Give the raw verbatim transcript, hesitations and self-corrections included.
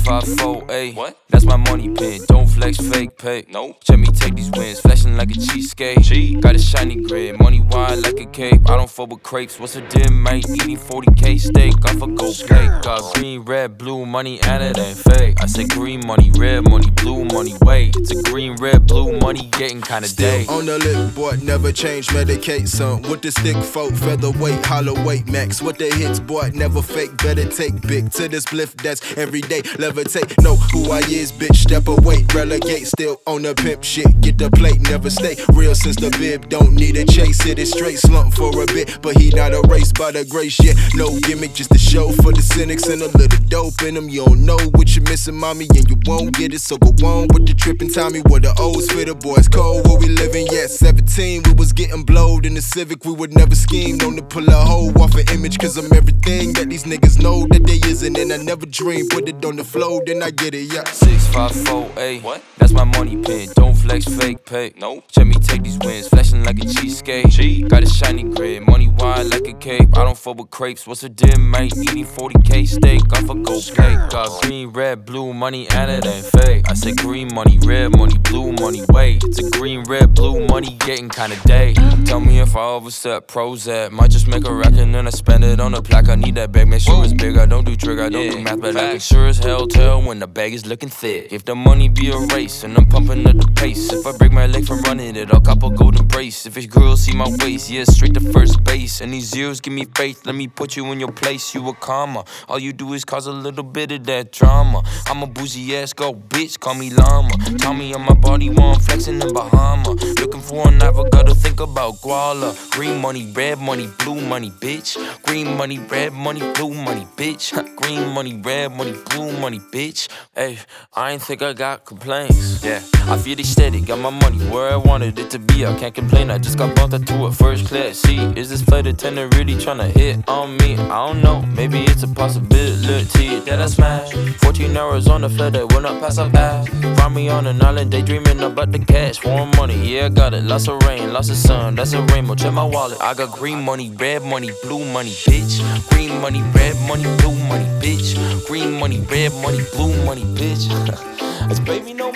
five four eight. What? That's my money pin. Don't flex, fake pay. Nope. Check me take these wins, flashing like a cheesecake. Cheese. Got a shiny grid, money wide like a cape. I don't fuck with crepes. What's a dim, mate? Eating forty K steak off a gold plate. Got green, red, blue money, and it ain't fake. I said green money, red money, blue money. Wait, it's a green, red, blue money, getting kinda day. On the lip, boy, never change, medicate some. With the stick folk, featherweight, hollow weight max. With the hits, boy, never fake, better take big. To this spliff that's everyday, levitate. Know who I is, bitch, step away, relegate. Still on the pimp shit, get the plate, never stay real since the bib. Don't need a chase, it is straight slump for a bit. But he not erased by the grace yet. No gimmick, just a show for the cynics and a little dope in them. You don't know what you're missing, mommy, and you won't get it. So go on with the trippin' Tommy, where the O's for the boys cold, where we living. Yeah, seventeen, we was getting blowed in the Civic. We would never scheme on to pull a hoe off an image. Cause I'm everything that these niggas know that they isn't. And I never dream, put it on the flow, then I get it, yeah. Six five four eight. What? That's my money pin. Don't flex, fake pay. Nope. Check me take these wins, flashing like a cheesecake. Cheese. Got a shiny grid, money wide like a cape. I don't fuck with crepes. What's a dim, mate? Eating forty K steak off a gold plate. Got green, red, blue money, and it ain't fake. I said green money, red money, blue money. Wait, it's a green, red, blue money, getting kinda day. Tell me if I overstep Prozac. Might just make a rack and then I spend it on a plaque. I need that bag, make sure it's big. I don't do trick, I don't Yeah, do math, but I can facts. sure as hell tell when the bag is looking thick. If the money be a race and I'm pumping at the pace, if I break my leg from running it, I'll cop a golden brace. If it's girls see my waist, yeah, straight to first base. And these zeros give me faith, let me put you in your place. You a comma, all you do is cause a little bit of that drama. I'm a bougie ass go bitch, call me llama. Tell me on my body while I'm flexing in Bahama. Looking for an avocado, think about guala. Green money, red money, blue money, bitch. Green money, red money, blue money, bitch. Green money, red money, blue money, bitch. Hey, I ain't think I got complaints. Yeah, I feel it steady, got my money where I wanted it to be. I can't complain, I just got bumped into a first class seat. Is this flight attendant really tryna hit on me? I don't know, maybe it's a possibility that I smash. fourteen hours on the flight that will not pass up ass. Find me on an island daydreaming about the cash. Warm money, yeah I got it, lots of rain, lots of sun, that's a rainbow, check my wallet. I got green money, red money, blue money, bitch. Green money, red money, blue money, bitch. Green money, red money, blue money, bitch. It's baby no